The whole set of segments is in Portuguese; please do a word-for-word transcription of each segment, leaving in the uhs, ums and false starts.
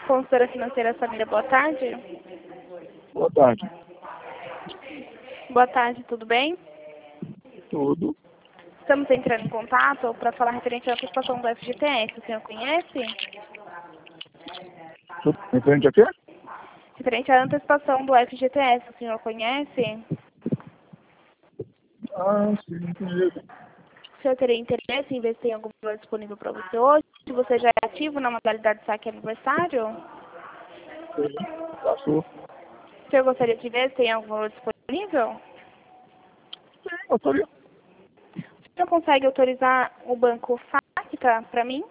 Consultora financeira Samira, boa tarde. Boa tarde. Boa tarde, tudo bem? Tudo. Estamos entrando em contato para falar referente à participação do F G T S. O senhor conhece? Referente a quê? Referente à antecipação do F G T S, o senhor conhece? Ah, sim, conheço. O senhor teria interesse em ver se tem algum valor disponível para você hoje? Se você já é ativo na modalidade de saque aniversário? Sim, passou. O senhor gostaria de ver se tem algum valor disponível? Sim, autoria. O senhor consegue autorizar o banco Facta para mim?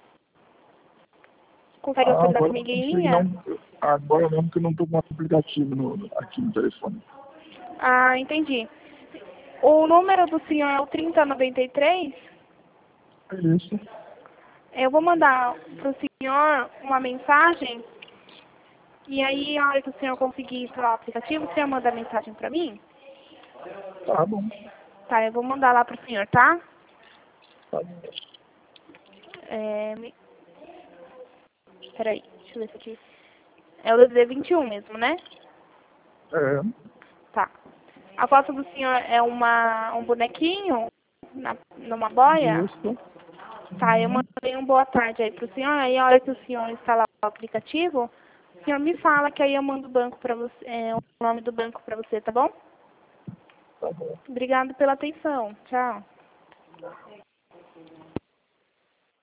Consegue Ah, autorizar agora não comigo em consigo linha? não. Agora mesmo que eu não estou com o aplicativo no, aqui no telefone. Ah, entendi. O número do senhor é o trinta noventa e três? É isso. Eu vou mandar para o senhor uma mensagem e aí, a hora que o senhor conseguir ir para o aplicativo, o senhor manda a mensagem para mim? Tá bom. Tá, eu vou mandar lá para o senhor, tá? Tá bom. É... me- Peraí, deixa eu ver se aqui... É o D D D vinte e um mesmo, né? É, Tá. A foto do senhor é uma, um bonequinho na, numa boia? isso. Tá, eu Uhum. mandei um boa tarde aí pro senhor, aí a hora que o senhor instalar o aplicativo, o senhor me fala que aí eu mando o banco para você, é, o nome do banco para você, tá bom? Tá bom. Obrigado pela atenção. Tchau.